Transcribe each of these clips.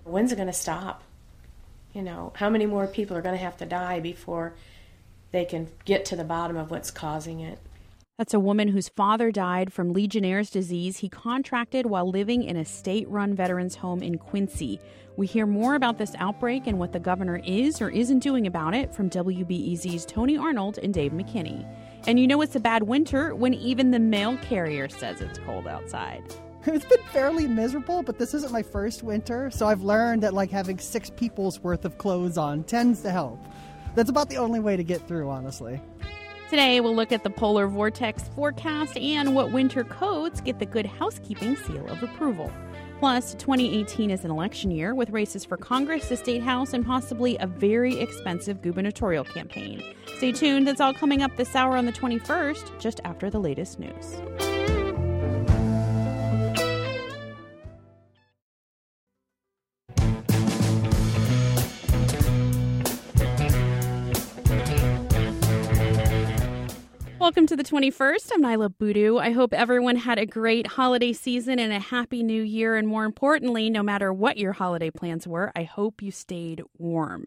When's it going to stop? How many more people are going to have to die before they can get to the bottom of what's causing it? That's a woman whose father died from Legionnaire's disease he contracted while living in a state-run veterans home in Quincy. We hear more about this outbreak and what the governor is or isn't doing about it from WBEZ's Tony Arnold and Dave McKinney. And it's a bad winter when even the mail carrier says it's cold outside. It's been fairly miserable, but this isn't my first winter, so I've learned that having 6 people's worth of clothes on tends to help. That's about the only way to get through, honestly. Today, we'll look at the polar vortex forecast and what winter coats get the Good Housekeeping seal of approval. Plus, 2018 is an election year with races for Congress, the State House, and possibly a very expensive gubernatorial campaign. Stay tuned. That's all coming up this hour on the 21st, just after the latest news. Welcome to the 21st. I'm Nyla Boodoo. I hope everyone had a great holiday season and a happy new year. And more importantly, no matter what your holiday plans were, I hope you stayed warm.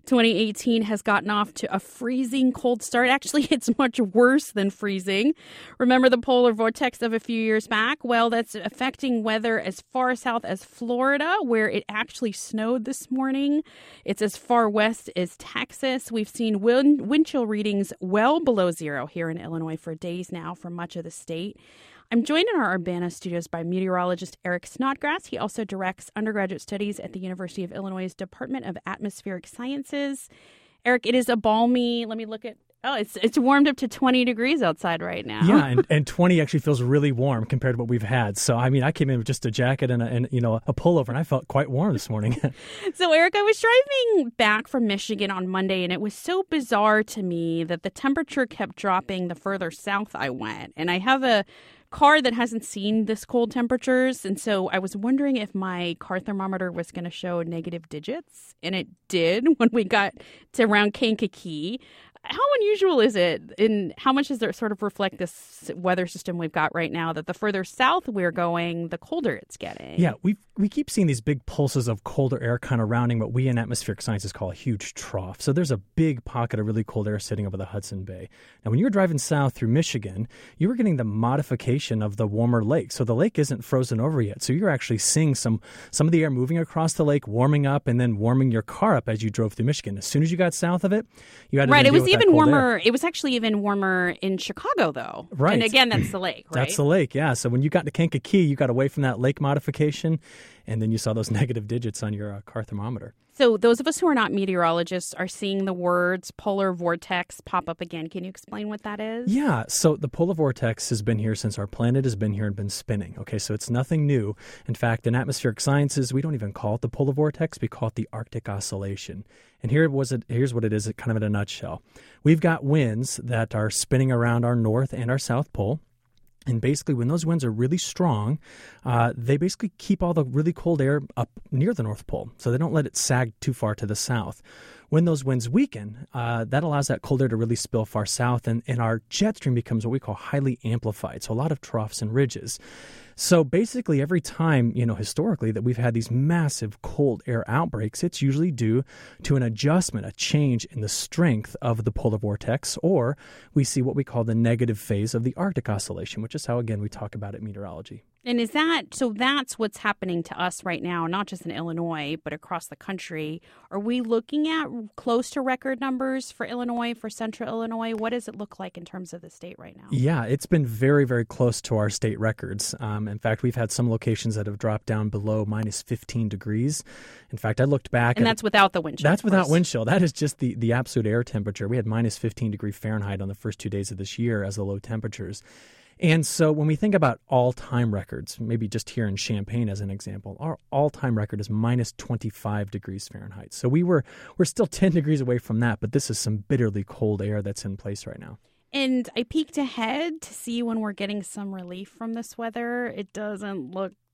2018 has gotten off to a freezing cold start. Actually, it's much worse than freezing. Remember the polar vortex of a few years back? Well, that's affecting weather as far south as Florida, where it actually snowed this morning. It's as far west as Texas. We've seen wind chill readings well below zero here in Illinois for days now for much of the state. I'm joined in our Urbana studios by meteorologist Eric Snodgrass. He also directs undergraduate studies at the University of Illinois' Department of Atmospheric Sciences. Eric, it is a balmy, let me look at, it's warmed up to 20 degrees outside right now. Yeah, and 20 actually feels really warm compared to what we've had. So, I came in with just a jacket and a pullover, and I felt quite warm this morning. So, Eric, I was driving back from Michigan on Monday, and it was so bizarre to me that the temperature kept dropping the further south I went. And I have a car that hasn't seen this cold temperatures, and so I was wondering if my car thermometer was going to show negative digits, and it did when we got to around Kankakee. How unusual is it, and how much does it sort of reflect this weather system we've got right now, that the further south we're going, the colder it's getting? Yeah, we keep seeing these big pulses of colder air kind of rounding what we in atmospheric sciences call a huge trough. So there's a big pocket of really cold air sitting over the Hudson Bay. Now, when you were driving south through Michigan, you were getting the modification of the warmer lake. So the lake isn't frozen over yet. So you're actually seeing some of the air moving across the lake, warming up, and then warming your car up as you drove through Michigan. As soon as you got south of it, you had to deal with that even cold warmer. air. It was actually even warmer in Chicago, though. Right. And again, that's the lake, right? That's the lake, yeah. So when you got to Kankakee, you got away from that lake modification, and then you saw those negative digits on your car thermometer. So those of us who are not meteorologists are seeing the words polar vortex pop up again. Can you explain what that is? Yeah, so the polar vortex has been here since our planet has been here and been spinning. Okay, so it's nothing new. In fact, in atmospheric sciences, we don't even call it the polar vortex. We call it the Arctic Oscillation. And here's what it is kind of in a nutshell. We've got winds that are spinning around our north and our south pole. And basically, when those winds are really strong, they basically keep all the really cold air up near the North Pole, so they don't let it sag too far to the south. When those winds weaken, that allows that cold air to really spill far south, and our jet stream becomes what we call highly amplified, so a lot of troughs and ridges. So basically, every time, historically, that we've had these massive cold air outbreaks, it's usually due to an adjustment, a change in the strength of the polar vortex, or we see what we call the negative phase of the Arctic Oscillation, which is how, again, we talk about it in meteorology. And that's what's happening to us right now, not just in Illinois, but across the country. Are we looking at close to record numbers for Illinois, for central Illinois? What does it look like in terms of the state right now? Yeah, it's been very, very close to our state records. In fact, we've had some locations that have dropped down below minus 15 degrees. In fact, I looked back. And that's without the wind chill. That's without wind chill. That is just the absolute air temperature. We had minus 15 degree Fahrenheit on the first 2 days of this year as the low temperatures. And so when we think about all-time records, maybe just here in Champaign as an example, our all-time record is minus 25 degrees Fahrenheit. So we're still 10 degrees away from that, but this is some bitterly cold air that's in place right now. And I peeked ahead to see when we're getting some relief from this weather. It doesn't look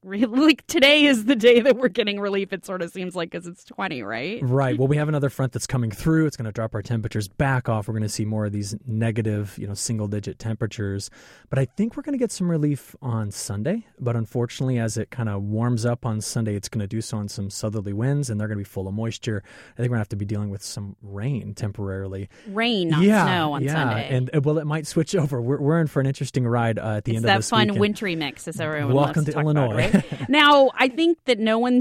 like today is the day that we're getting relief, it sort of seems like, because it's 20, right? Right. Well, we have another front that's coming through. It's going to drop our temperatures back off. We're going to see more of these negative, single-digit temperatures. But I think we're going to get some relief on Sunday. But unfortunately, as it kind of warms up on Sunday, it's going to do so on some southerly winds, and they're going to be full of moisture. I think we're going to have to be dealing with some rain temporarily. Rain, not snow on Sunday. And it might switch over. We're in for an interesting ride at the end of this weekend. It's that fun weekend. Wintry mix, as everyone Welcome loves to talk Illinois. About, right? Now, I think that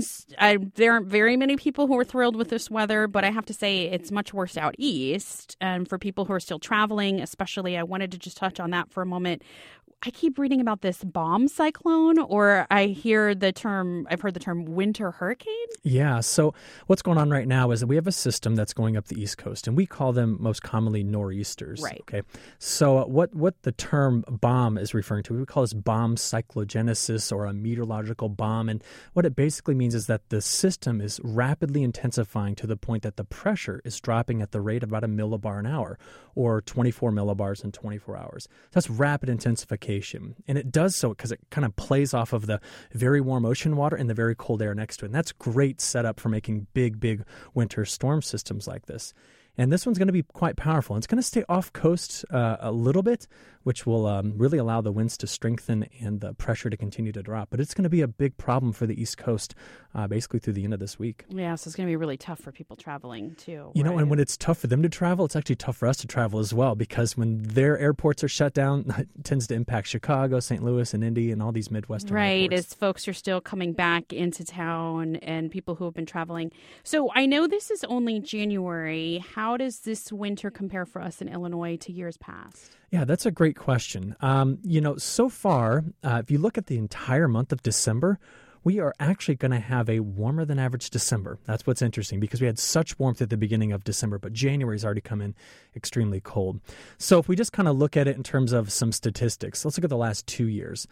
there aren't very many people who are thrilled with this weather, but I have to say it's much worse out east. And for people who are still traveling, especially, I wanted to just touch on that for a moment. I keep reading about this bomb cyclone, or I've heard the term winter hurricane. Yeah. So what's going on right now is that we have a system that's going up the East Coast, and we call them most commonly nor'easters. Right. Okay. So what the term bomb is referring to, we call this bomb cyclogenesis, or a meteorological bomb. And what it basically means is that the system is rapidly intensifying to the point that the pressure is dropping at the rate of about a millibar an hour, or 24 millibars in 24 hours. So that's rapid intensification. And it does so because it kind of plays off of the very warm ocean water and the very cold air next to it. And that's great setup for making big winter storm systems like this. And this one's going to be quite powerful. It's going to stay off coast a little bit, which will really allow the winds to strengthen and the pressure to continue to drop. But it's going to be a big problem for the East Coast basically through the end of this week. Yeah, so it's going to be really tough for people traveling too. And when it's tough for them to travel, it's actually tough for us to travel as well, because when their airports are shut down, it tends to impact Chicago, St. Louis, and Indy, and all these Midwestern airports. As folks are still coming back into town and people who have been traveling. So I know this is only January. How does this winter compare for us in Illinois to years past? Yeah, that's a great question. So far, if you look at the entire month of December, we are actually going to have a warmer than average December. That's what's interesting, because we had such warmth at the beginning of December, but January's already come in extremely cold. So if we just kind of look at it in terms of some statistics, let's look at the last 2 years.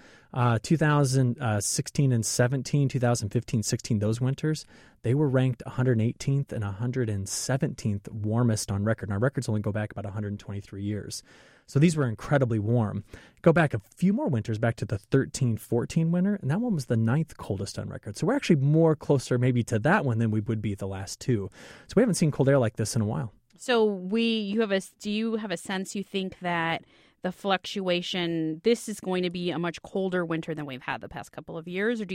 2016 and 17, 2015, 16, those winters, they were ranked 118th and 117th warmest on record. And our records only go back about 123 years. So these were incredibly warm. Go back a few more winters, back to the 13-14 winter, and that one was the 9th coldest on record. So we're actually more closer maybe to that one than we would be the last two. So we haven't seen cold air like this in a while. So do you have a sense you think that the fluctuation, this is going to be a much colder winter than we've had the past couple of years? Or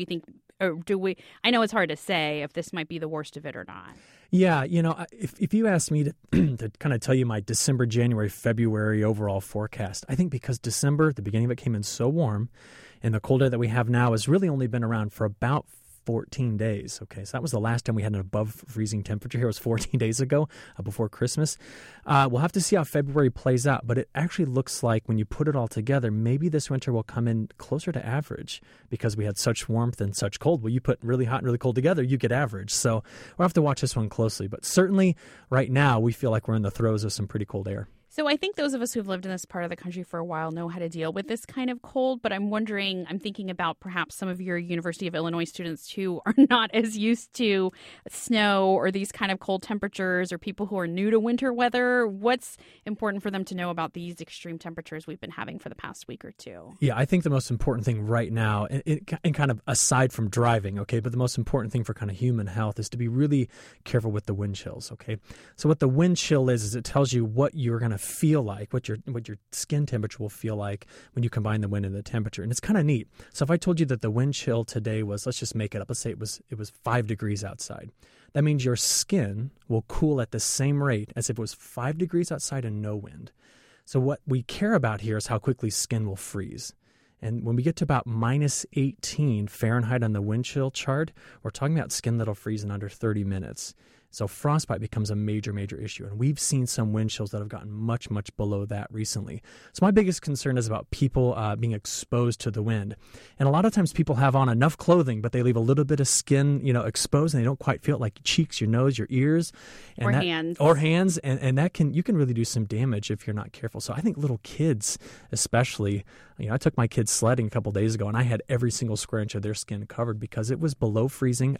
I know it's hard to say if this might be the worst of it or not. Yeah, if you asked me to kind of tell you my December, January, February overall forecast, I think because December, the beginning of it came in so warm, and the cold air that we have now has really only been around for about 14 days. Okay, so that was the last time we had an above freezing temperature here. It was 14 days ago, before Christmas. We'll have to see how February plays out, but it actually looks like when you put it all together, maybe this winter will come in closer to average because we had such warmth and such cold. Well, you put really hot and really cold together, you get average. So we'll have to watch this one closely. But certainly right now, we feel like we're in the throes of some pretty cold air. So I think those of us who've lived in this part of the country for a while know how to deal with this kind of cold, but I'm thinking about perhaps some of your University of Illinois students who are not as used to snow or these kind of cold temperatures, or people who are new to winter weather. What's important for them to know about these extreme temperatures we've been having for the past week or two? Yeah, I think the most important thing right now, and kind of aside from driving, okay, but the most important thing for kind of human health is to be really careful with the wind chills, okay? So what the wind chill is it tells you what you're going to feel like, what your skin temperature will feel like when you combine the wind and the temperature. And it's kind of neat. So if I told you that the wind chill today was, let's just make it up, let's say it was 5 degrees outside. That means your skin will cool at the same rate as if it was 5 degrees outside and no wind. So what we care about here is how quickly skin will freeze. And when we get to about minus 18 Fahrenheit on the wind chill chart, we're talking about skin that'll freeze in under 30 minutes. So frostbite becomes a major, major issue. And we've seen some wind chills that have gotten much, much below that recently. So my biggest concern is about people being exposed to the wind. And a lot of times people have on enough clothing, but they leave a little bit of skin, exposed, and they don't quite feel it, like your cheeks, your nose, your ears. And hands. Or hands. And that you can really do some damage if you're not careful. So I think little kids especially, I took my kids sledding a couple days ago, and I had every single square inch of their skin covered because it was below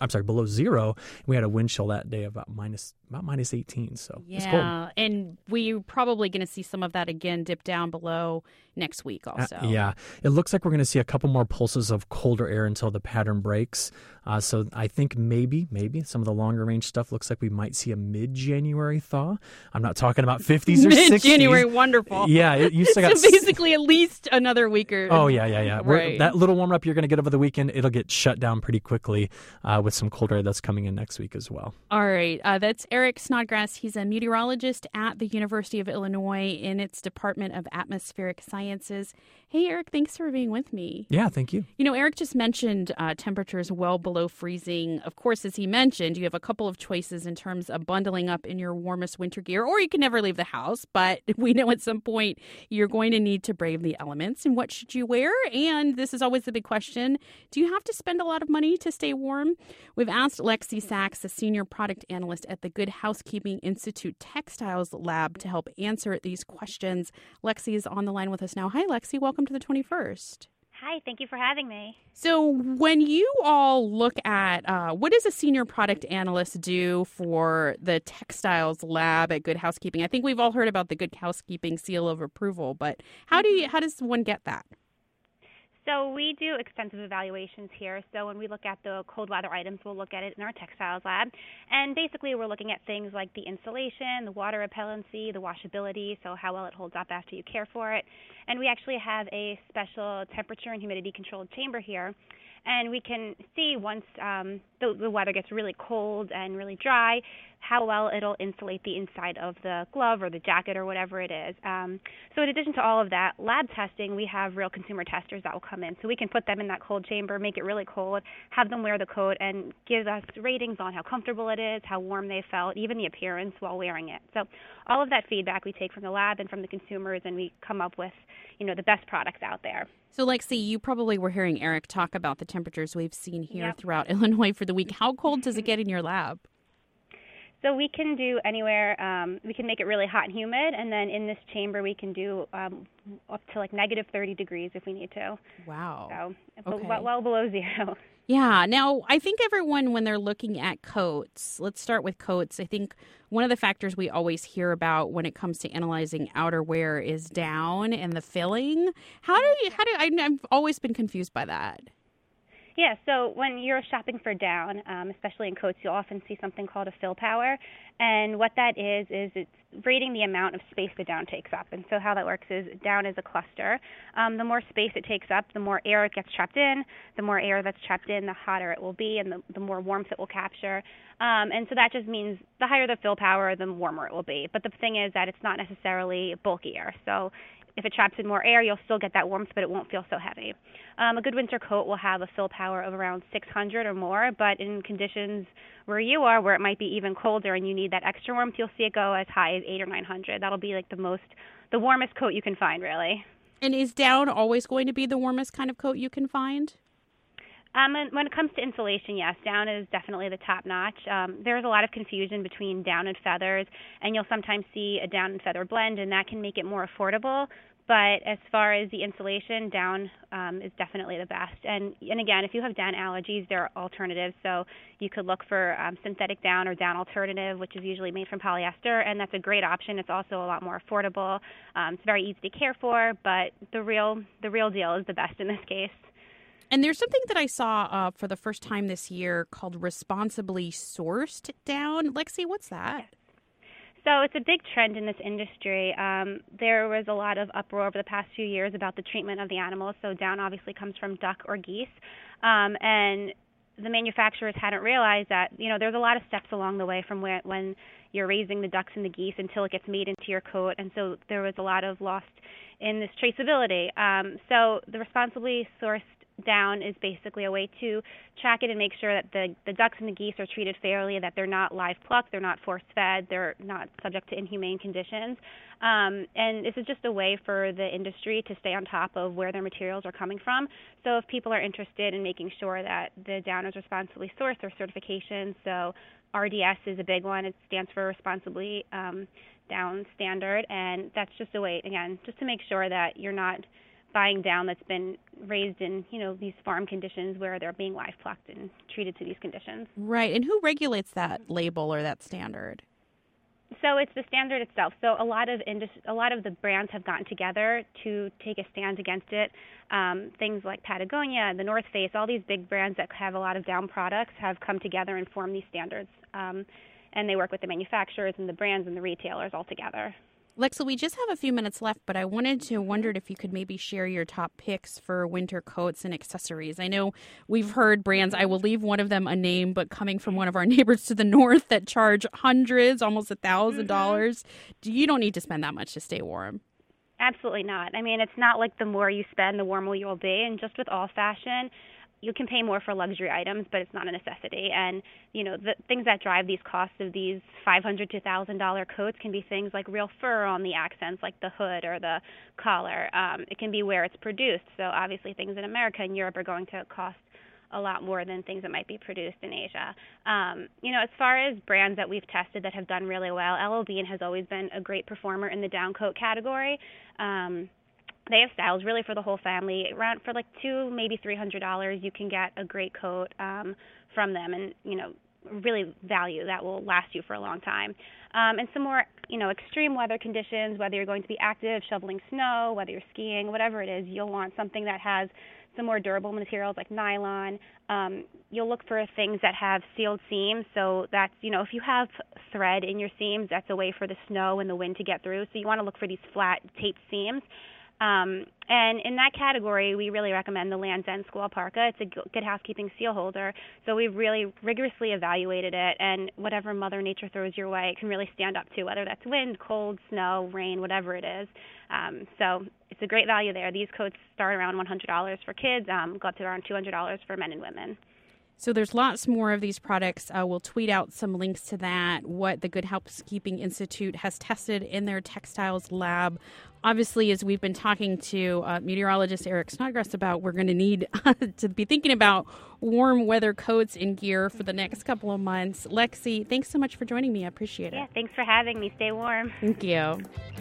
zero. We had a wind chill that day of about minus 18. So yeah, it's cold. And we're probably going to see some of that again dip down below next week also. Yeah, it looks like we're going to see a couple more pulses of colder air until the pattern breaks. So I think maybe some of the longer range stuff looks like we might see a mid-January thaw. I'm not talking about 50s or 60s. Mid-January, wonderful. Yeah, you still got so basically at least another week or... Oh, yeah. Right. That little warm up you're going to get over the weekend, it'll get shut down pretty quickly with some colder air that's coming in next week as well. All right. That's Eric Snodgrass. He's a meteorologist at the University of Illinois in its Department of Atmospheric Sciences. Hey, Eric, thanks for being with me. Yeah, thank you. You know, Eric just mentioned temperatures well below freezing. Of course, as he mentioned, you have a couple of choices in terms of bundling up in your warmest winter gear, or you can never leave the house. But we know at some point you're going to need to brave the elements. And what should you wear? And this is always the big question. Do you have to spend a lot of money to stay warm? We've asked Lexi Sachs, a senior product analyst at the Good Housekeeping Institute Textiles Lab, to help answer these questions. Lexi is on the line with us now. Hi, Lexi. Welcome to the 21st. Hi, thank you for having me. So when you all look at what does a senior product analyst do for the textiles lab at Good Housekeeping? I think we've all heard about the Good Housekeeping seal of approval, but how does one get that? So we do extensive evaluations here. So when we look at the cold weather items, we'll look at it in our textiles lab. And basically we're looking at things like the insulation, the water repellency, the washability, so how well it holds up after you care for it. And we actually have a special temperature and humidity controlled chamber here. And we can see once the weather gets really cold and really dry, how well it'll insulate the inside of the glove or the jacket or whatever it is. So in addition to all of that, lab testing, we have real consumer testers that will come in. So we can put them in that cold chamber, make it really cold, have them wear the coat, and give us ratings on how comfortable it is, how warm they felt, even the appearance while wearing it. So all of that feedback we take from the lab and from the consumers, and we come up with, the best products out there. So, Lexi, you probably were hearing Eric talk about the temperatures we've seen here throughout Illinois for the week. How cold does it get in your lab? So we can do anywhere, we can make it really hot and humid, and then in this chamber we can do up to like negative 30 degrees if we need to. Wow. So okay. well below zero. Yeah. Now, I think everyone, when they're looking at coats, let's start with coats. I think one of the factors we always hear about when it comes to analyzing outerwear is down and the filling. I've always been confused by that. Yeah, so when you're shopping for down, especially in coats, you'll often see something called a fill power. And what that is it's rating the amount of space the down takes up. And so how that works is down is a cluster. The more space it takes up, the more air it gets trapped in. The more air that's trapped in, the hotter it will be, and the more warmth it will capture. And so that just means the higher the fill power, the warmer it will be. But the thing is that it's not necessarily bulkier. So if it traps in more air, you'll still get that warmth, but it won't feel so heavy. A good winter coat will have a fill power of around 600 or more, but in conditions where you are, where it might be even colder and you need that extra warmth, you'll see it go as high as 800 or 900. That'll be like the warmest coat you can find, really. And is down always going to be the warmest kind of coat you can find? When it comes to insulation, yes, down is definitely the top notch. There's a lot of confusion between down and feathers, and you'll sometimes see a down and feather blend, and that can make it more affordable. But as far as the insulation, down is definitely the best. And again, if you have down allergies, there are alternatives. So you could look for synthetic down or down alternative, which is usually made from polyester, and that's a great option. It's also a lot more affordable. It's very easy to care for, but the real deal is the best in this case. And there's something that I saw for the first time this year called responsibly sourced down. Lexi, what's that? So it's a big trend in this industry. There was a lot of uproar over the past few years about the treatment of the animals. So down obviously comes from duck or geese. And the manufacturers hadn't realized that, there's a lot of steps along the way from when you're raising the ducks and the geese until it gets made into your coat. And so there was a lot of lost in this traceability. So the responsibly sourced down is basically a way to track it and make sure that the ducks and the geese are treated fairly, that they're not live plucked, they're not force-fed, they're not subject to inhumane conditions. And this is just a way for the industry to stay on top of where their materials are coming from. So if people are interested in making sure that the down is responsibly sourced, there's certification. So RDS is a big one. It stands for Responsibly Down Standard. And that's just a way, again, just to make sure that you're not buying down that's been raised in, these farm conditions where they're being live plucked and treated to these conditions. Right. And who regulates that label or that standard? So it's the standard itself. So a lot of the brands have gotten together to take a stand against it. Things like Patagonia, the North Face, all these big brands that have a lot of down products have come together and formed these standards. And they work with the manufacturers and the brands and the retailers all together. Lexa, we just have a few minutes left, but I wondered if you could maybe share your top picks for winter coats and accessories. I know we've heard brands, I will leave one of them unnamed, but coming from one of our neighbors to the north that charge hundreds, almost $1,000. You don't need to spend that much to stay warm. Absolutely not. I mean, it's not like the more you spend, the warmer you'll be. And just with all fashion, you can pay more for luxury items, but it's not a necessity. And, the things that drive these costs of these $500 to $1,000 coats can be things like real fur on the accents, like the hood or the collar. It can be where it's produced. So obviously things in America and Europe are going to cost a lot more than things that might be produced in Asia. As far as brands that we've tested that have done really well, L.L. Bean has always been a great performer in the down coat category. They have styles really for the whole family. Around for like $200, maybe $300, you can get a great coat from them, and really value that will last you for a long time. And some more, extreme weather conditions, whether you're going to be active, shoveling snow, whether you're skiing, whatever it is, you'll want something that has some more durable materials like nylon. You'll look for things that have sealed seams. So that's, if you have thread in your seams, that's a way for the snow and the wind to get through. So you want to look for these flat taped seams. And in that category, we really recommend the Lands' End Squaw Parka. It's a Good Housekeeping seal holder. So we've really rigorously evaluated it, and whatever Mother Nature throws your way, it can really stand up to, whether that's wind, cold, snow, rain, whatever it is. So it's a great value there. These coats start around $100 for kids, go up to around $200 for men and women. So there's lots more of these products. We'll tweet out some links to that, what the Good Housekeeping Institute has tested in their textiles lab. Obviously, as we've been talking to meteorologist Eric Snodgrass about, we're going to need to be thinking about warm weather coats and gear for the next couple of months. Lexi, thanks so much for joining me. I appreciate it. Yeah, thanks for having me. Stay warm. Thank you.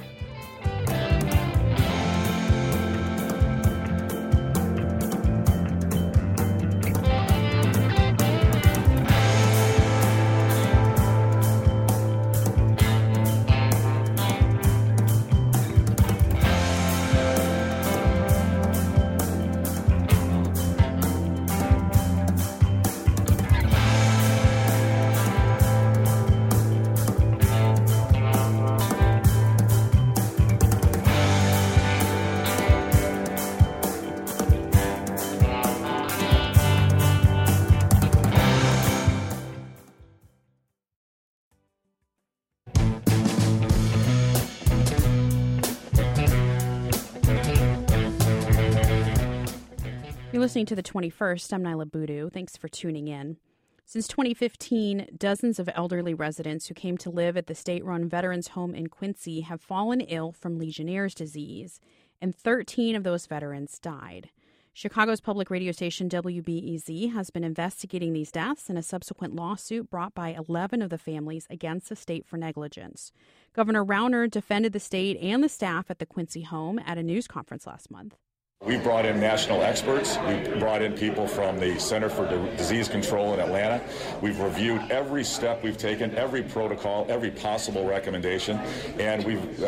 You're listening to The 21st. I'm Nyla Boodoo. Thanks for tuning in. Since 2015, dozens of elderly residents who came to live at the state-run Veterans Home in Quincy have fallen ill from Legionnaire's disease, and 13 of those veterans died. Chicago's public radio station WBEZ has been investigating these deaths in a subsequent lawsuit brought by 11 of the families against the state for negligence. Governor Rauner defended the state and the staff at the Quincy home at a news conference last month. We brought in national experts. We brought in people from the Center for Disease Control in Atlanta. We've reviewed every step we've taken, every protocol, every possible recommendation, and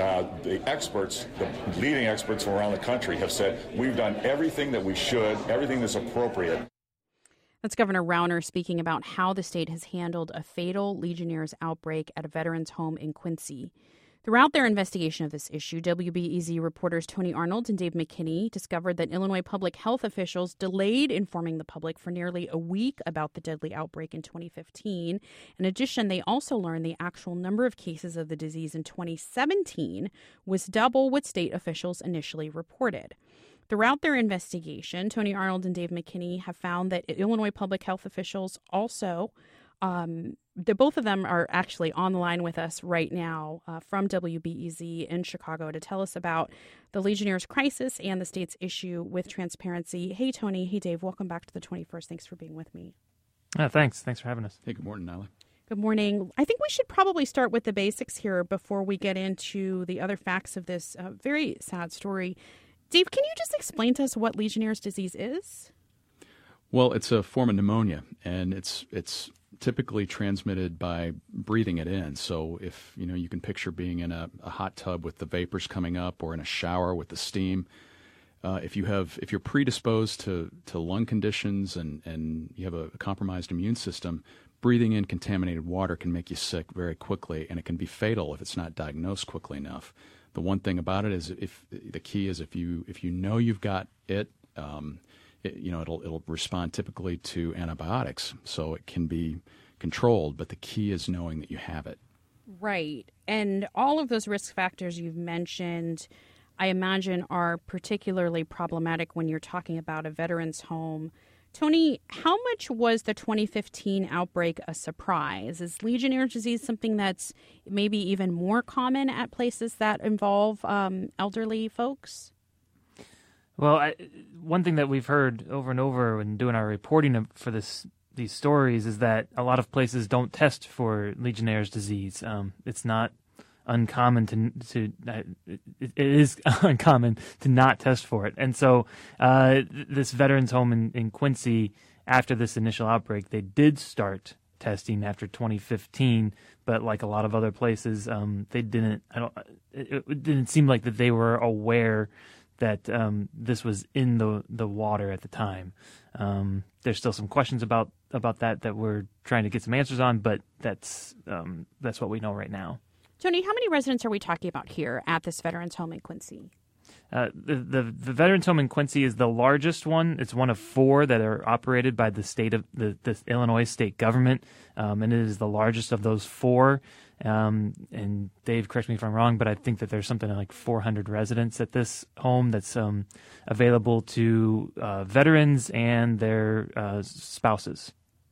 the experts, the leading experts from around the country have said we've done everything that we should, everything that's appropriate. That's Governor Rauner speaking about how the state has handled a fatal Legionnaire's outbreak at a veterans home in Quincy. Throughout their investigation of this issue, WBEZ reporters Tony Arnold and Dave McKinney discovered that Illinois public health officials delayed informing the public for nearly a week about the deadly outbreak in 2015. In addition, they also learned the actual number of cases of the disease in 2017 was double what state officials initially reported. Throughout their investigation, Tony Arnold and Dave McKinney have found that Illinois public health officials also both of them are actually on the line with us right now from WBEZ in Chicago to tell us about the Legionnaire's crisis and the state's issue with transparency. Hey, Tony. Hey, Dave. Welcome back to the 21st. Thanks for being with me. Thanks. Thanks for having us. Hey, good morning, Nyla. Good morning. I think we should probably start with the basics here before we get into the other facts of this very sad story. Dave, can you just explain to us what Legionnaire's disease is? Well, it's a form of pneumonia, and it's typically transmitted by breathing it in. So if you can picture being in a hot tub with the vapors coming up, or in a shower with the steam. If you're predisposed to lung conditions and you have a compromised immune system, breathing in contaminated water can make you sick very quickly, and it can be fatal if it's not diagnosed quickly enough. The one thing about it is, if you know you've got it, it'll respond typically to antibiotics, so it can be controlled. But the key is knowing that you have it. Right, and all of those risk factors you've mentioned, I imagine, are particularly problematic when you're talking about a veterans home. Tony, how much was the 2015 outbreak a surprise? Is Legionnaire's disease something that's maybe even more common at places that involve elderly folks? Well, one thing that we've heard over and over when doing our reporting for these stories is that a lot of places don't test for Legionnaire's disease. It's not uncommon it is uncommon to not test for it. And so this veterans home in Quincy, after this initial outbreak, they did start testing after 2015, but like a lot of other places, they didn't. It didn't seem like that they were aware that this was in the water at the time. There's still some questions about that we're trying to get some answers on, but that's what we know right now. Tony, how many residents are we talking about here at this veterans home in Quincy? The veterans home in Quincy is the largest one. It's one of 4 that are operated by the state of the Illinois state government, and it is the largest of those 4. And Dave, correct me if I'm wrong, but I think that there's something like 400 residents at this home that's available to veterans and their spouses.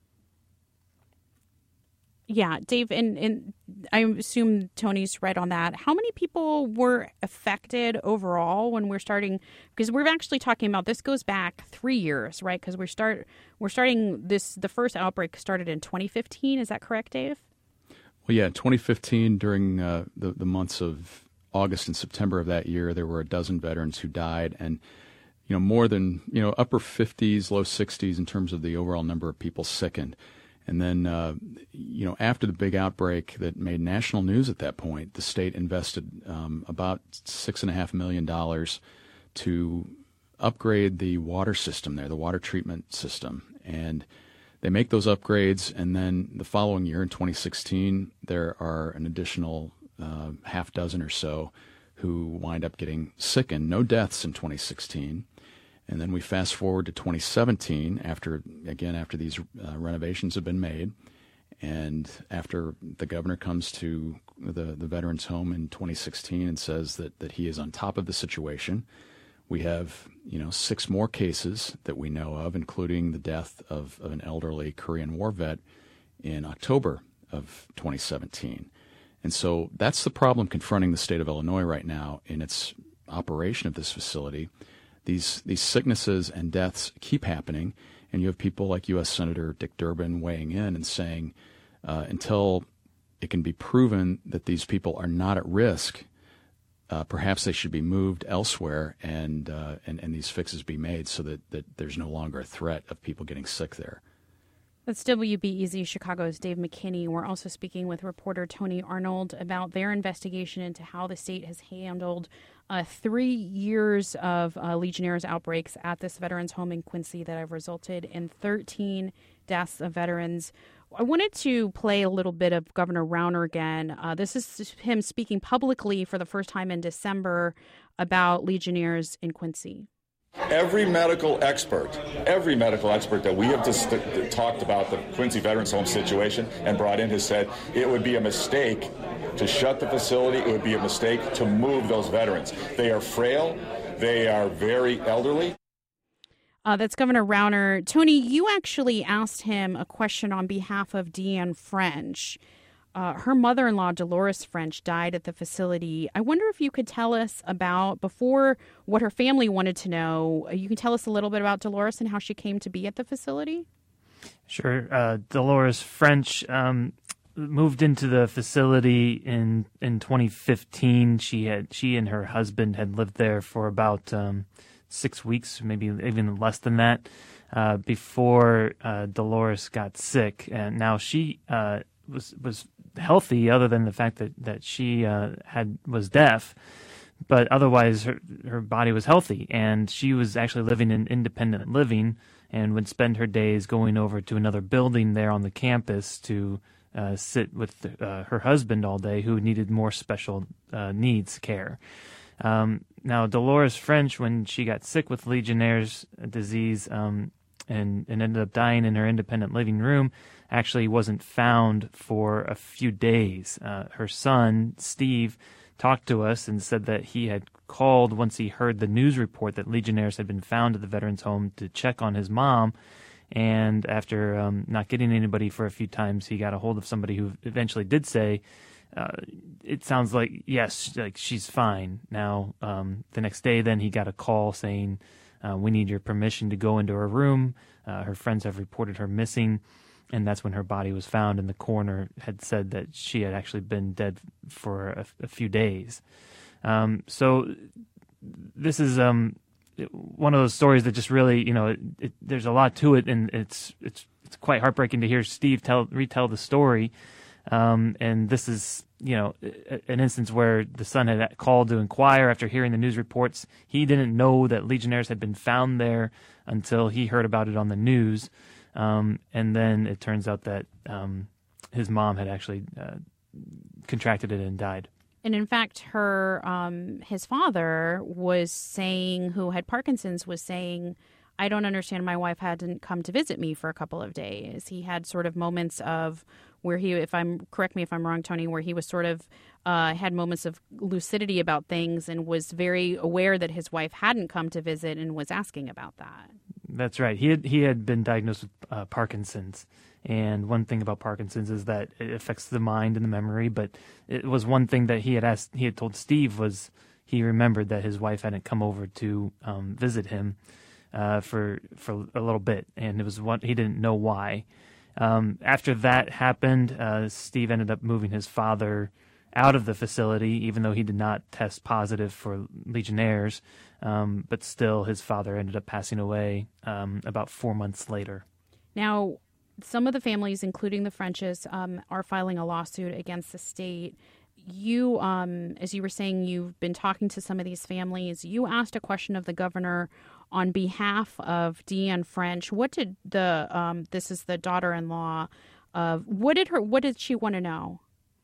Yeah, Dave, and I assume Tony's right on that. How many people were affected overall when we're starting? Because we're actually talking about, this goes back 3 years, right? Because we're starting this. The first outbreak started in 2015. Is that correct, Dave? Well, yeah, 2015, during the months of August and September of that year, there were a dozen veterans who died, and more than upper 50s, low 60s in terms of the overall number of people sickened. And then, after the big outbreak that made national news at that point, the state invested about $6.5 million to upgrade the water system there, the water treatment system. And they make those upgrades, and then the following year, in 2016, there are an additional half dozen or so who wind up getting sickened. No deaths in 2016. And then we fast forward to 2017, after these renovations have been made, and after the governor comes to the veterans home in 2016 and says that he is on top of the situation. We have 6 more cases that we know of, including the death of an elderly Korean War vet in October of 2017. And so that's the problem confronting the state of Illinois right now in its operation of this facility. These sicknesses and deaths keep happening, and you have people like U.S. Senator Dick Durbin weighing in and saying, until it can be proven that these people are not at risk, perhaps they should be moved elsewhere, and these fixes be made so that there's no longer a threat of people getting sick there. That's WBEZ Chicago's Dave McKinney. We're also speaking with reporter Tony Arnold about their investigation into how the state has handled 3 years of Legionnaire's outbreaks at this veterans home in Quincy that have resulted in 13 deaths of veterans. I wanted to play a little bit of Governor Rauner again. This is him speaking publicly for the first time in December about Legionnaires in Quincy. Every medical expert that we have just talked about the Quincy Veterans Home situation and brought in has said it would be a mistake to shut the facility. It would be a mistake to move those veterans. They are frail. They are very elderly. That's Governor Rauner. Tony, you actually asked him a question on behalf of Deanne French. Her mother-in-law, Dolores French, died at the facility. I wonder if you could tell us about, before what her family wanted to know, you can tell us a little bit about Dolores and how she came to be at the facility? Sure. Dolores French moved into the facility in 2015. She and her husband had lived there for about 6 weeks, maybe even less than that. before Dolores got sick, and now she was healthy, other than the fact that she was deaf. But otherwise, her body was healthy, and she was actually living in independent living and would spend her days going over to another building there on the campus to sit with her husband all day, who needed more special needs care. Now, Dolores French, when she got sick with Legionnaire's disease and ended up dying in her independent living room, actually wasn't found for a few days. Her son, Steve, talked to us and said that he had called once he heard the news report that Legionnaires had been found at the veterans' home to check on his mom. And after not getting anybody for a few times, he got a hold of somebody who eventually did say, it sounds like, yes, like she's fine. Now, the next day, then he got a call saying, we need your permission to go into her room. Her friends have reported her missing. And that's when her body was found, and the coroner had said that she had actually been dead for a few days. So this is one of those stories that just really, there's a lot to it, and it's quite heartbreaking to hear Steve retell the story. And this is, an instance where the son had called to inquire after hearing the news reports. He didn't know that Legionnaires had been found there until he heard about it on the news. And then it turns out that his mom had actually contracted it and died. And in fact, his father was saying, who had Parkinson's, was saying, I don't understand. My wife hadn't come to visit me for a couple of days. He had sort of moments of where correct me if I'm wrong, Tony, where he was sort of had moments of lucidity about things and was very aware that his wife hadn't come to visit and was asking about that. That's right. He had been diagnosed with Parkinson's, and one thing about Parkinson's is that it affects the mind and the memory. But it was one thing that he had told Steve was he remembered that his wife hadn't come over to visit him for a little bit, and it was he didn't know why. After that happened, Steve ended up moving his father out of the facility, even though he did not test positive for Legionnaires. But still, his father ended up passing away about 4 months later. Now, some of the families, including the Frenches, are filing a lawsuit against the state. You, as you were saying, you've been talking to some of these families. You asked a question of the governor on behalf of Deanne French. What did this is the daughter-in-law of, what did she want to know?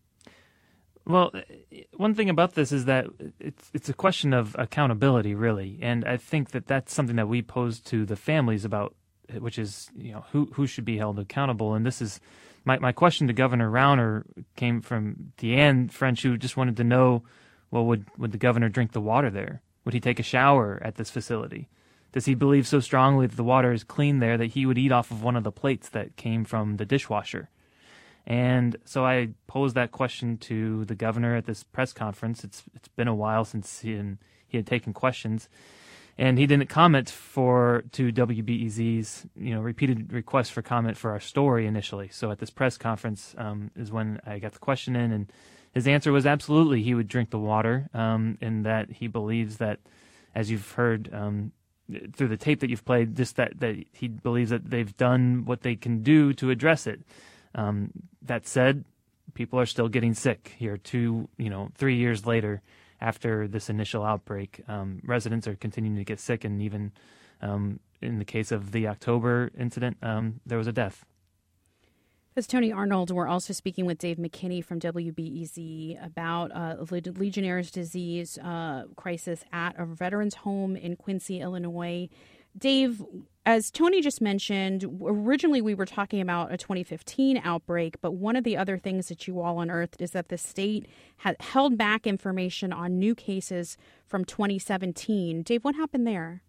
Well, one thing about this is that it's a question of accountability, really, and I think that that's something that we pose to the families about, which is who should be held accountable. And this is my question to Governor Rauner came from Deanne French, who just wanted to know, well, would the governor drink the water there? Would he take a shower at this facility? Does he believe so strongly that the water is clean there that he would eat off of one of the plates that came from the dishwasher? And so I posed that question to the governor at this press conference. It's been a while since he had taken questions, and he didn't comment to WBEZ's repeated requests for comment for our story initially. So at this press conference is when I got the question in, and his answer was absolutely he would drink the water, and that he believes that, as you've heard through the tape that you've played, just that he believes that they've done what they can do to address it. That said, people are still getting sick here 3 years later after this initial outbreak. Residents are continuing to get sick, and even in the case of the October incident, there was a death. As Tony Arnold, we're also speaking with Dave McKinney from WBEZ about Legionnaire's disease crisis at a veterans home in Quincy, Illinois. Dave, as Tony just mentioned, originally we were talking about a 2015 outbreak, but one of the other things that you all unearthed is that the state had held back information on new cases from 2017. Dave, what happened there?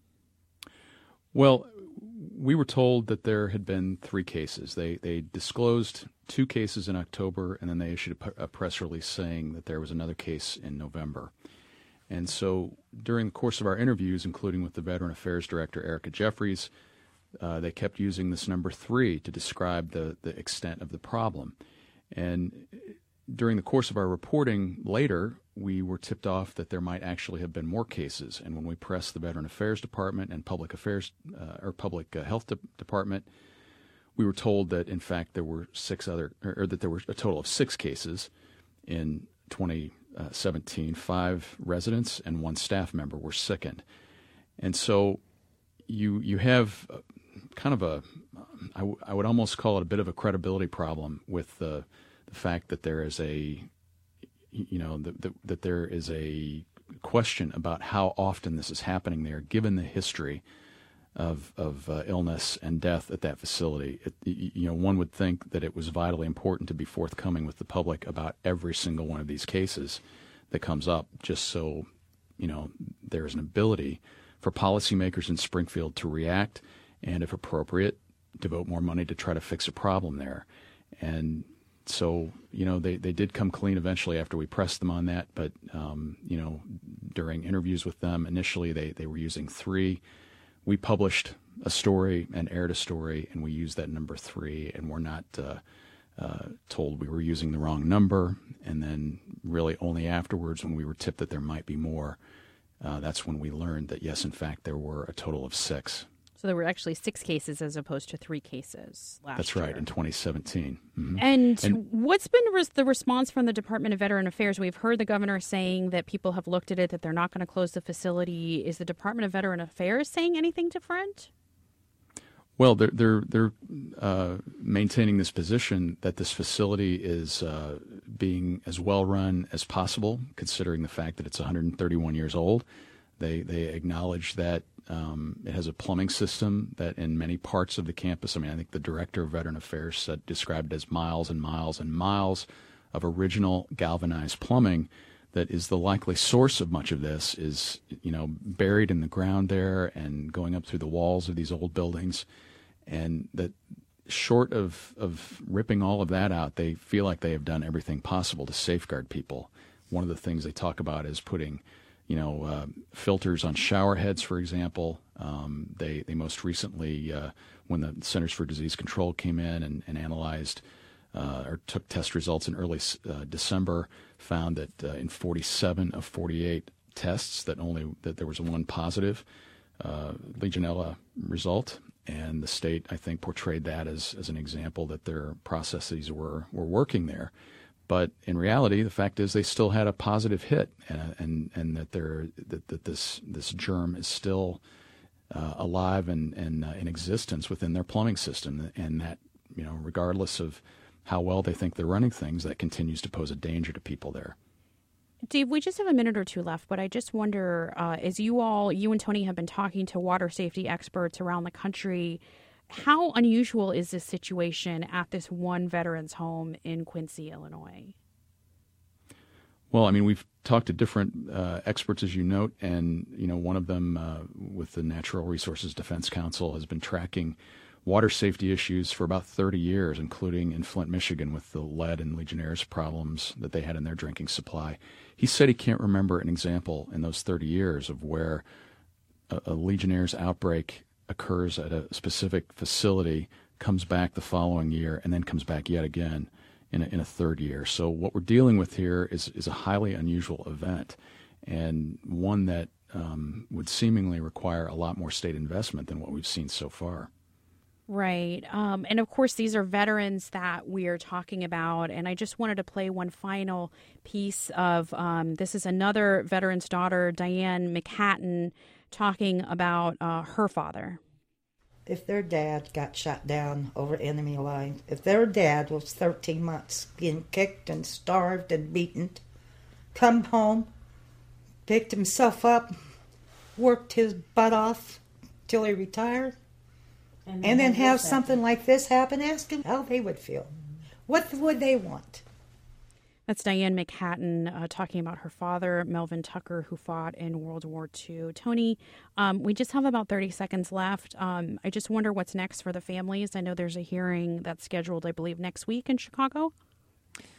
Well, we were told that there had been 3 cases. They disclosed 2 cases in October, and then they issued a press release saying that there was another case in November. And so during the course of our interviews, including with the Veteran Affairs Director, Erica Jeffries, they kept using this number 3 to describe the extent of the problem. And during the course of our reporting later, we were tipped off that there might actually have been more cases. And when we pressed the Veteran Affairs Department and Public Health Department, we were told that in fact there were that there were a total of 6 cases in 2017. 5 residents and 1 staff member were sickened, and so you have kind of I would almost call it a bit of a credibility problem with the fact that there is that there is a question about how often this is happening there, given the history of illness and death at that facility. One would think that it was vitally important to be forthcoming with the public about every single one of these cases that comes up, just so there's an ability for policymakers in Springfield to react and, if appropriate, devote more money to try to fix a problem there. And so, they did come clean eventually after we pressed them on that. But, during interviews with them, initially they were using 3. We published a story and aired a story, and we used that number 3, and we're not told we were using the wrong number. And then really only afterwards, when we were tipped that there might be more, that's when we learned that, yes, in fact, there were a total of 6. So there were actually 6 cases as opposed to 3 cases last year. That's right, in 2017. Mm-hmm. And what's been the response from the Department of Veteran Affairs? We've heard the governor saying that people have looked at it, that they're not going to close the facility. Is the Department of Veteran Affairs saying anything different? Well, they're maintaining this position that this facility is being as well run as possible, considering the fact that it's 131 years old. They acknowledge that it has a plumbing system that in many parts of the campus, I think the director of Veteran Affairs described it as miles and miles and miles of original galvanized plumbing that is the likely source of much of this is, buried in the ground there and going up through the walls of these old buildings. And that short of ripping all of that out, they feel like they have done everything possible to safeguard people. One of the things they talk about is putting filters on shower heads, for example. They most recently, when the Centers for Disease Control came in and analyzed or took test results in early December, found that in 47 of 48 tests that there was 1 positive Legionella result. And the state, I think, portrayed that as an example that their processes were working there. But in reality, the fact is they still had a positive hit, and that this germ is still alive and in existence within their plumbing system, and that regardless of how well they think they're running things, that continues to pose a danger to people there. Dave, we just have a minute or 2 left, but I just wonder, as you and Tony have been talking to water safety experts around the country, how unusual is this situation at this one veterans home in Quincy, Illinois? Well, we've talked to different experts, as you note, and one of them with the Natural Resources Defense Council has been tracking water safety issues for about 30 years, including in Flint, Michigan, with the lead and Legionnaires problems that they had in their drinking supply. He said he can't remember an example in those 30 years of where a Legionnaires outbreak occurs at a specific facility, comes back the following year, and then comes back yet again in a third year. So what we're dealing with here is a highly unusual event, and one that would seemingly require a lot more state investment than what we've seen so far. Right. And of course, these are veterans that we are talking about. And I just wanted to play one final piece of this is another veteran's daughter, Diane McHatton, talking about her father. If their dad got shot down over enemy lines, if their dad was 13 months being kicked and starved and beaten, come home, picked himself up, worked his butt off till he retired, and then have something like this happen, ask them how they would feel. What would they want? That's Diane McHatton talking about her father, Melvin Tucker, who fought in World War II. Tony, we just have about 30 seconds left. I just wonder what's next for the families. I know there's a hearing that's scheduled, I believe, next week in Chicago.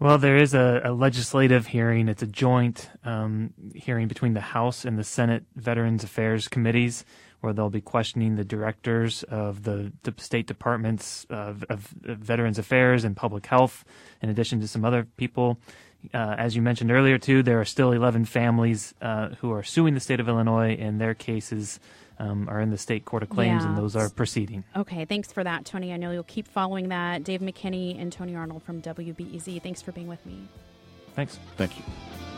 Well, there is a legislative hearing. It's a joint hearing between the House and the Senate Veterans Affairs Committees, where they'll be questioning the directors of the State Departments of Veterans Affairs and Public Health, in addition to some other people. As you mentioned earlier, too, there are still 11 families who are suing the state of Illinois, and their cases are in the state court of claims, and those are proceeding. Okay, thanks for that, Tony. I know you'll keep following that. Dave McKinney and Tony Arnold from WBEZ, thanks for being with me. Thanks. Thank you.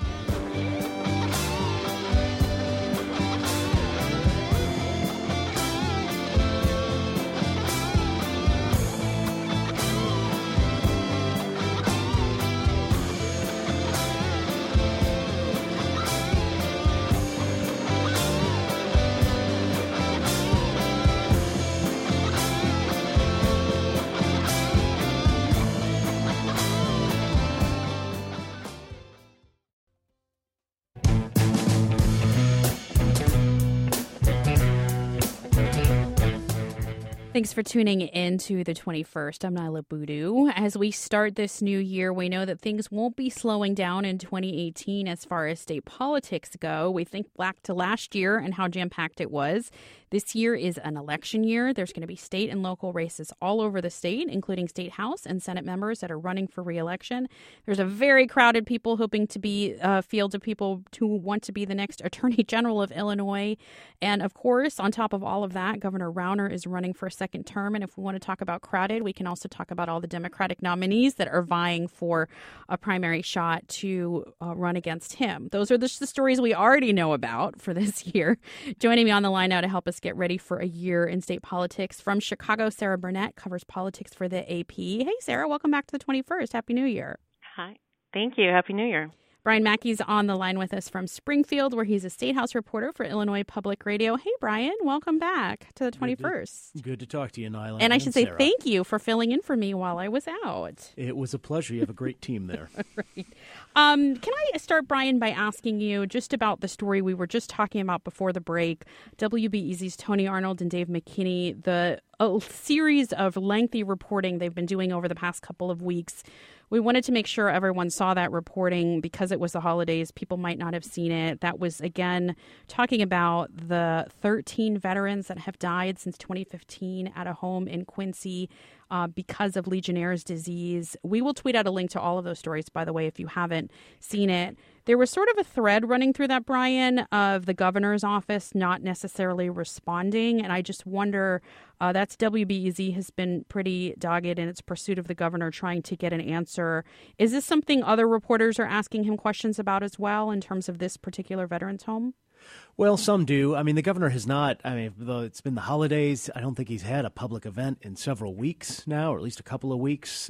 Thanks for tuning in to the 21st. I'm Nyla Boodoo. As we start this new year, we know that things won't be slowing down in 2018 as far as state politics go. We think back to last year and how jam-packed it was. This year is an election year. There's going to be state and local races all over the state, including state house and Senate members that are running for re-election. There's a very crowded people hoping to be field of people who want to be the next Attorney General of Illinois. And of course, on top of all of that, Governor Rauner is running for a second term. And if we want to talk about crowded, we can also talk about all the Democratic nominees that are vying for a primary shot to run against him. Those are the stories we already know about for this year. Joining me on the line now to help us get ready for a year in state politics from Chicago, Sarah Burnett covers politics for the AP. Hey, Sarah, welcome back to the 21st. Happy New Year. Hi. Thank you. Happy New Year. Brian Mackey's on the line with us from Springfield, where he's a State House reporter for Illinois Public Radio. Hey, Brian, welcome back to the 21st. Good to talk to you, Nyla. And I should say Sarah. Thank you for filling in for me while I was out. It was a pleasure. You have a great team there. Right. Can I start, Brian, by asking you just about the story we were just talking about before the break? WBEZ's Tony Arnold and Dave McKinney, the series of lengthy reporting they've been doing over the past couple of weeks. We wanted to make sure everyone saw that reporting because it was the holidays. People might not have seen it. That was, again, talking about the 13 veterans that have died since 2015 at a home in Quincy because of Legionnaire's disease. We will tweet out a link to all of those stories, by the way, if you haven't seen it. There was sort of a thread running through that, Brian, of the governor's office not necessarily responding. And I just wonder, that's WBEZ has been pretty dogged in its pursuit of the governor trying to get an answer. Is this something other reporters are asking him questions about as well in terms of this particular veterans home? Well, some do. I mean, the governor has not. I mean, though it's been the holidays, I don't think he's had a public event in several weeks now, or at least a couple of weeks.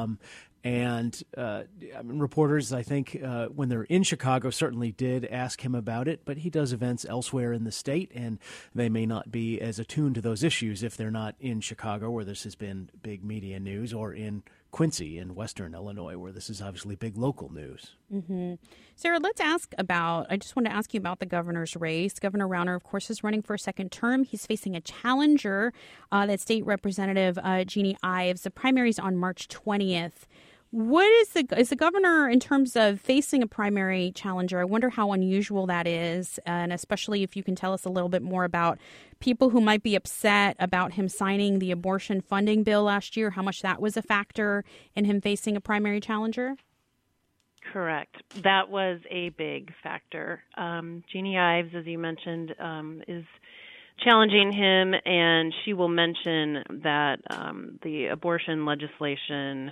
And reporters, I think, when they're in Chicago, certainly did ask him about it. But he does events elsewhere in the state, and they may not be as attuned to those issues if they're not in Chicago, where this has been big media news, or in Quincy in western Illinois, where this is obviously big local news. Mm-hmm. Sarah, I just want to ask you about the governor's race. Governor Rauner, of course, is running for a second term. He's facing a challenger, that State Representative Jeannie Ives. The primary's on March 20th. What is the governor, in terms of facing a primary challenger? I wonder how unusual that is, and especially if you can tell us a little bit more about people who might be upset about him signing the abortion funding bill last year, how much that was a factor in him facing a primary challenger? Correct. That was a big factor. Jeannie Ives, as you mentioned, is challenging him, and she will mention that the abortion legislation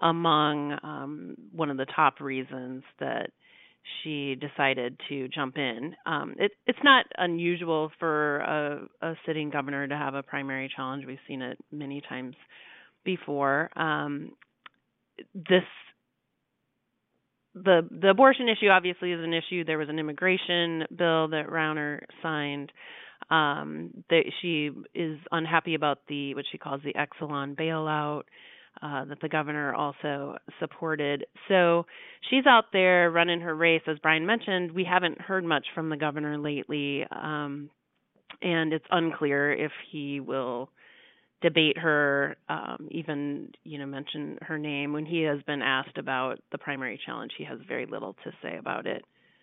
among one of the top reasons that she decided to jump in. It's not unusual for a sitting governor to have a primary challenge. We've seen it many times before. The abortion issue obviously is an issue. There was an immigration bill that Rauner signed. She is unhappy about what she calls the Exelon bailout. That the governor also supported. So she's out there running her race. As Brian mentioned, we haven't heard much from the governor lately, and it's unclear if he will debate her, even mention her name. When he has been asked about the primary challenge, he has very little to say about it.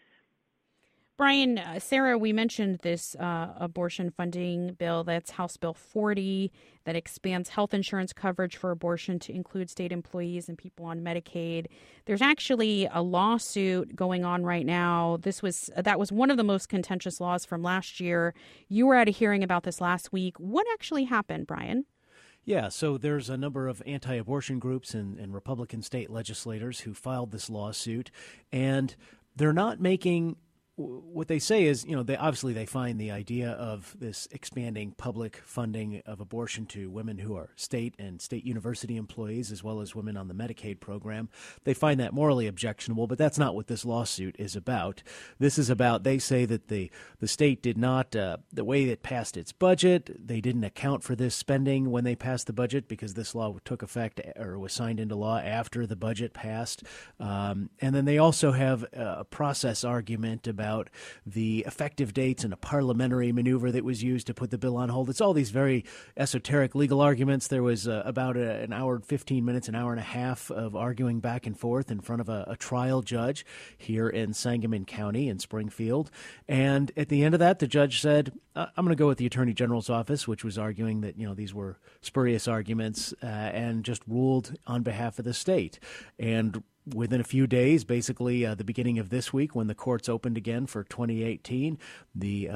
Brian, Sarah, we mentioned this abortion funding bill. That's House Bill 40 that expands health insurance coverage for abortion to include state employees and people on Medicaid. There's actually a lawsuit going on right now. That was one of the most contentious laws from last year. You were at a hearing about this last week. What actually happened, Brian? Yeah, so there's a number of anti-abortion groups and Republican state legislators who filed this lawsuit, and they're not making what they say is, they find the idea of this expanding public funding of abortion to women who are state and state university employees, as well as women on the Medicaid program. They find that morally objectionable, but that's not what this lawsuit is about. This is about, they say that the state did not, the way it passed its budget, they didn't account for this spending when they passed the budget because this law took effect or was signed into law after the budget passed. And then they also have a process argument about the effective dates and a parliamentary maneuver that was used to put the bill on hold. It's all these very esoteric legal arguments. There was about an hour and 15 minutes, an hour and a half of arguing back and forth in front of a trial judge here in Sangamon County in Springfield. And at the end of that, the judge said, I'm going to go with the Attorney General's office, which was arguing that, these were spurious arguments, and just ruled on behalf of the state. And within a few days, basically the beginning of this week, when the courts opened again for 2018, the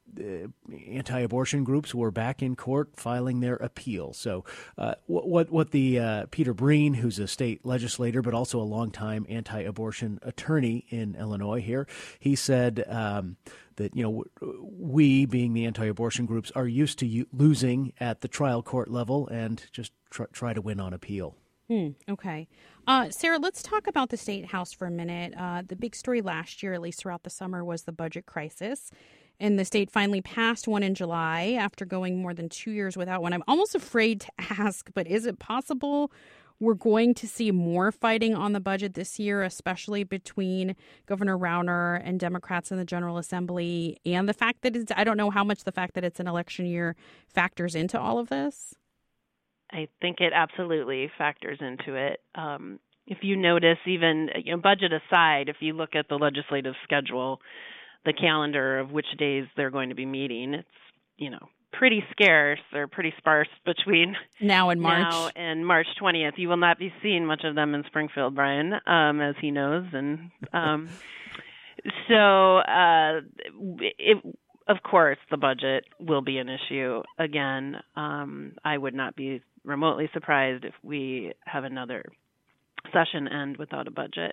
anti-abortion groups were back in court filing their appeal. So what the Peter Breen, who's a state legislator but also a longtime anti-abortion attorney in Illinois here, he said that, we, being the anti-abortion groups, are used to losing at the trial court level and just try to win on appeal. Okay. Sarah, let's talk about the State House for a minute. The big story last year, at least throughout the summer, was the budget crisis. And the state finally passed one in July after going more than 2 years without one. I'm almost afraid to ask, but is it possible we're going to see more fighting on the budget this year, especially between Governor Rauner and Democrats in the General Assembly, and the fact that I don't know how much the fact that it's an election year factors into all of this? I think it absolutely factors into it. If you notice, even budget aside, if you look at the legislative schedule, the calendar of which days they're going to be meeting, it's pretty scarce or pretty sparse between now and March 20th. You will not be seeing much of them in Springfield, Brian, as he knows, and of course, the budget will be an issue again. I would not be remotely surprised if we have another session end without a budget.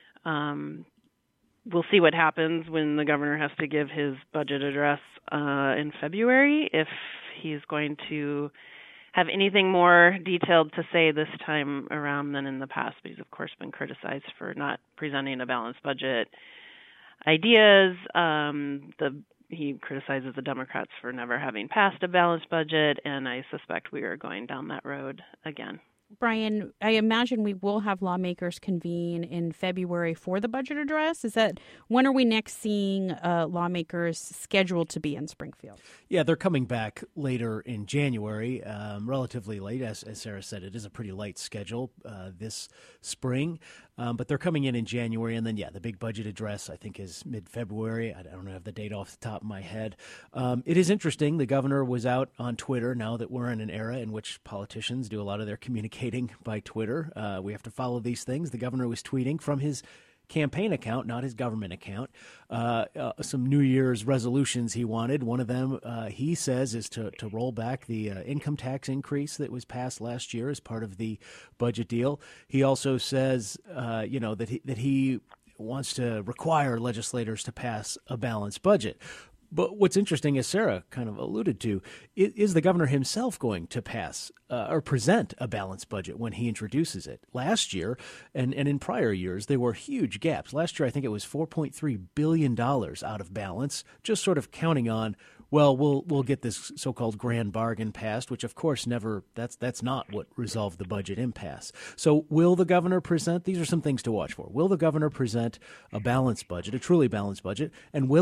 We'll see what happens when the governor has to give his budget address in February, if he's going to have anything more detailed to say this time around than in the past. He's, of course, been criticized for not presenting a balanced budget ideas. He criticizes the Democrats for never having passed a balanced budget, and I suspect we are going down that road again. Brian, I imagine we will have lawmakers convene in February for the budget address. When are we next seeing lawmakers scheduled to be in Springfield? Yeah, they're coming back later in January, relatively late. As Sarah said, it is a pretty light schedule this spring. But they're coming in January, and then, the big budget address, I think, is mid-February. I don't have the date off the top of my head. It is interesting. The governor was out on Twitter, now that we're in an era in which politicians do a lot of their communicating by Twitter. We have to follow these things. The governor was tweeting from his campaign account, not his government account, some New Year's resolutions he wanted. One of them, he says, is to roll back the income tax increase that was passed last year as part of the budget deal. He also says, that he wants to require legislators to pass a balanced budget. But what's interesting, as Sarah kind of alluded to, is the governor himself going to pass or present a balanced budget when he introduces it? Last year and in prior years, there were huge gaps. Last year, I think it was $4.3 billion out of balance, just sort of counting on, we'll get this so-called grand bargain passed, which, of course, that's not what resolved the budget impasse. So will the governor present? These are some things to watch for. Will the governor present a balanced budget, a truly balanced budget, and will it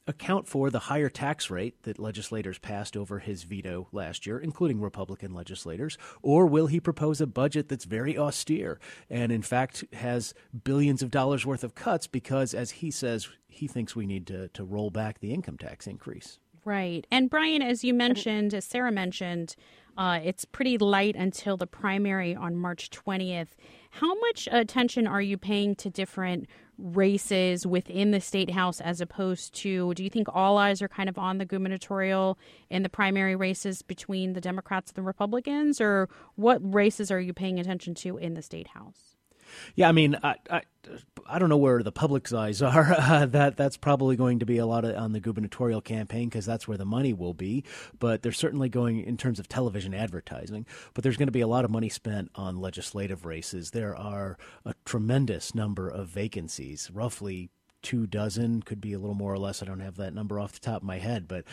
account for the higher tax rate that legislators passed over his veto last year, including Republican legislators? Or will he propose a budget that's very austere and, in fact, has billions of dollars worth of cuts because, as he says, he thinks we need to roll back the income tax increase? Right. And Brian, as you mentioned, as Sarah mentioned, it's pretty light until the primary on March 20th. How much attention are you paying to different races within the state house as opposed to, do you think all eyes are kind of on the gubernatorial and the primary races between the Democrats and the Republicans, or what races are you paying attention to in the state house? Yeah, I mean, I don't know where the public's eyes are. That's probably going to be a lot on the gubernatorial campaign because that's where the money will be. But they're certainly going in terms of television advertising. But there's going to be a lot of money spent on legislative races. There are a tremendous number of vacancies, roughly 24, could be a little more or less. I don't have that number off the top of my head, but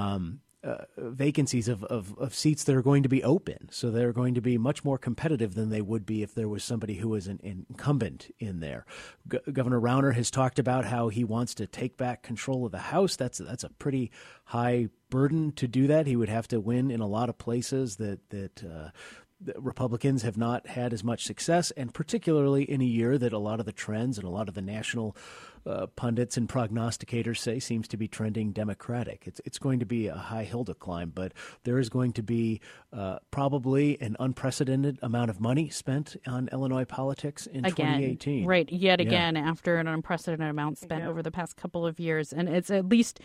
vacancies of seats that are going to be open. So they're going to be much more competitive than they would be if there was somebody who was an incumbent in there. Governor Rauner has talked about how he wants to take back control of the House. That's a pretty high burden to do that. He would have to win in a lot of places that Republicans have not had as much success, and particularly in a year that a lot of the trends and a lot of the national pundits and prognosticators say seems to be trending Democratic. It's going to be a high hill to climb, but there is going to be probably an unprecedented amount of money spent on Illinois politics in 2018. Right, yet again, after an unprecedented amount spent over the past couple of years. And it's at least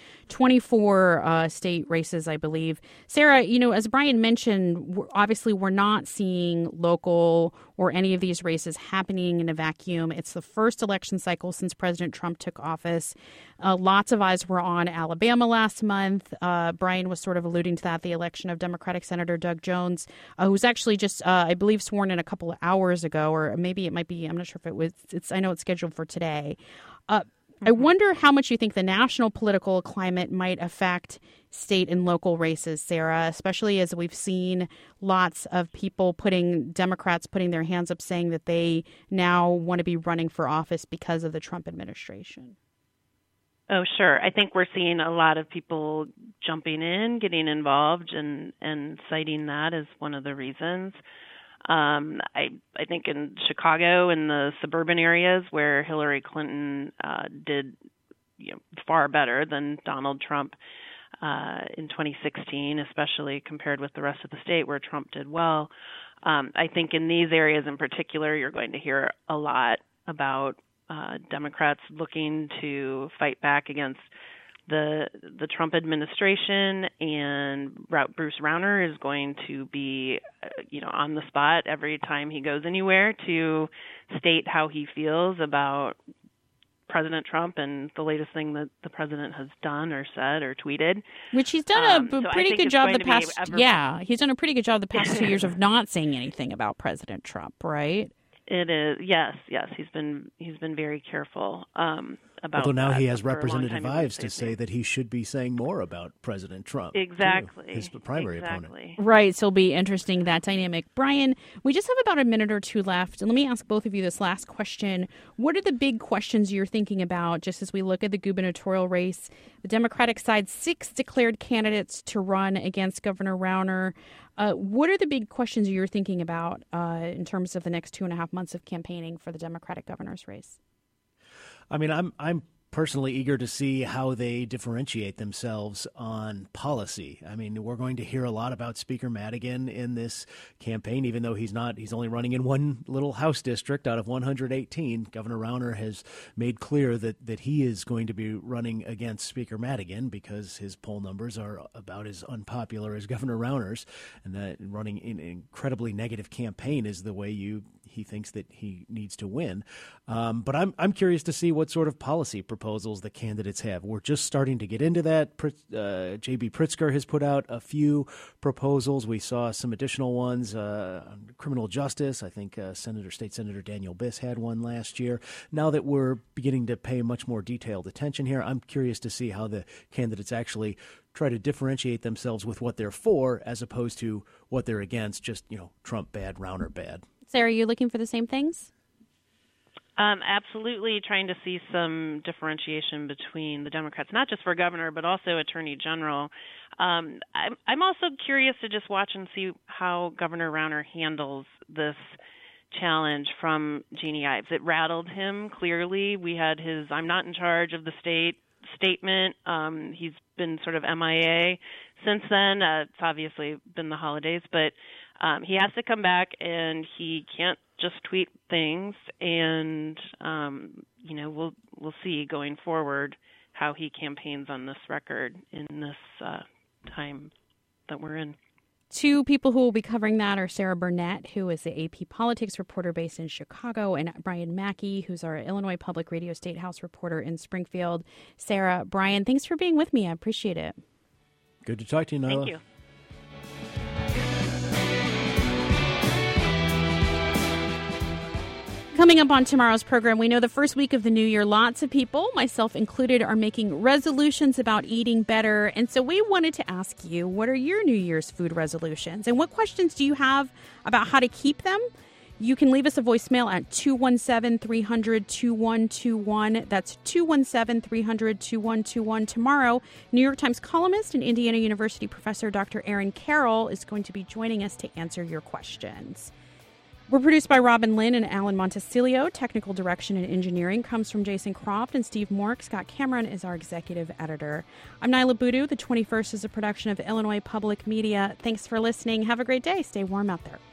24 state races, I believe. Sarah, as Brian mentioned, obviously we're not seeing local or any of these races happening in a vacuum. It's the first election cycle since President Trump took office. Lots of eyes were on Alabama last month. Brian was sort of alluding to that, the election of Democratic Senator Doug Jones, who was actually just, I believe, sworn in a couple of hours ago, or maybe it might be, I'm not sure if it was, I know it's scheduled for today. I wonder how much you think the national political climate might affect state and local races, Sarah, especially as we've seen lots of Democrats putting their hands up saying that they now want to be running for office because of the Trump administration. Oh, sure. I think we're seeing a lot of people jumping in, getting involved, and citing that as one of the reasons. I think in Chicago, in the suburban areas where Hillary Clinton did far better than Donald Trump in 2016, especially compared with the rest of the state where Trump did well. I think in these areas in particular, you're going to hear a lot about Democrats looking to fight back against the Trump administration, and Bruce Rauner is going to be, on the spot every time he goes anywhere to state how he feels about President Trump and the latest thing that the president has done or said or tweeted. Which he's done a pretty good job the past. He's done a pretty good job the past 2 years of not saying anything about President Trump, right? It is, yes. He's been very careful about. Although now that he has for a long Representative time. Ives to say that he should be saying more about President Trump. Exactly, too, his primary opponent. Right, so it'll be interesting, that dynamic. Brian, we just have about a minute or two left, and let me ask both of you this last question. What are the big questions you're thinking about just as we look at the gubernatorial race? The Democratic side, 6 declared candidates to run against Governor Rauner. What are the big questions you're thinking about in terms of the next 2.5 months of campaigning for the Democratic governor's race? I mean, I'm personally eager to see how they differentiate themselves on policy. I mean, we're going to hear a lot about Speaker Madigan in this campaign, even though he's only running in one little House district out of 118. Governor Rauner has made clear that he is going to be running against Speaker Madigan because his poll numbers are about as unpopular as Governor Rauner's, and that running an incredibly negative campaign is the way he thinks that he needs to win. But I'm curious to see what sort of policy proposals the candidates have. We're just starting to get into that. J.B. Pritzker has put out a few proposals. We saw some additional ones on criminal justice. I think State Senator Daniel Biss had one last year. Now that we're beginning to pay much more detailed attention here, I'm curious to see how the candidates actually try to differentiate themselves with what they're for as opposed to what they're against, just, Trump bad, Rauner bad. Sarah, are you looking for the same things? Absolutely trying to see some differentiation between the Democrats, not just for governor, but also attorney general. I'm also curious to just watch and see how Governor Rauner handles this challenge from Jeannie Ives. It rattled him, clearly. We had his "I'm not in charge of the state" statement. He's been sort of MIA since then. It's obviously been the holidays, but he has to come back, and he can't just tweet things. And we'll see going forward how he campaigns on this record in this time that we're in. Two people who will be covering that are Sarah Burnett, who is the AP politics reporter based in Chicago, and Brian Mackey, who's our Illinois Public Radio State House reporter in Springfield. Sarah, Brian, thanks for being with me. I appreciate it. Good to talk to you, Nyla. Thank you. Coming up on tomorrow's program, we know the first week of the new year, lots of people, myself included, are making resolutions about eating better. And so we wanted to ask you, what are your New Year's food resolutions? And what questions do you have about how to keep them? You can leave us a voicemail at 217-300-2121. That's 217-300-2121. Tomorrow, New York Times columnist and Indiana University professor Dr. Aaron Carroll is going to be joining us to answer your questions. We're produced by Robin Lynn and Alan Montecillo. Technical direction and engineering comes from Jason Croft and Steve Mork. Scott Cameron is our executive editor. I'm Nyla Boodoo. The 21st is a production of Illinois Public Media. Thanks for listening. Have a great day. Stay warm out there.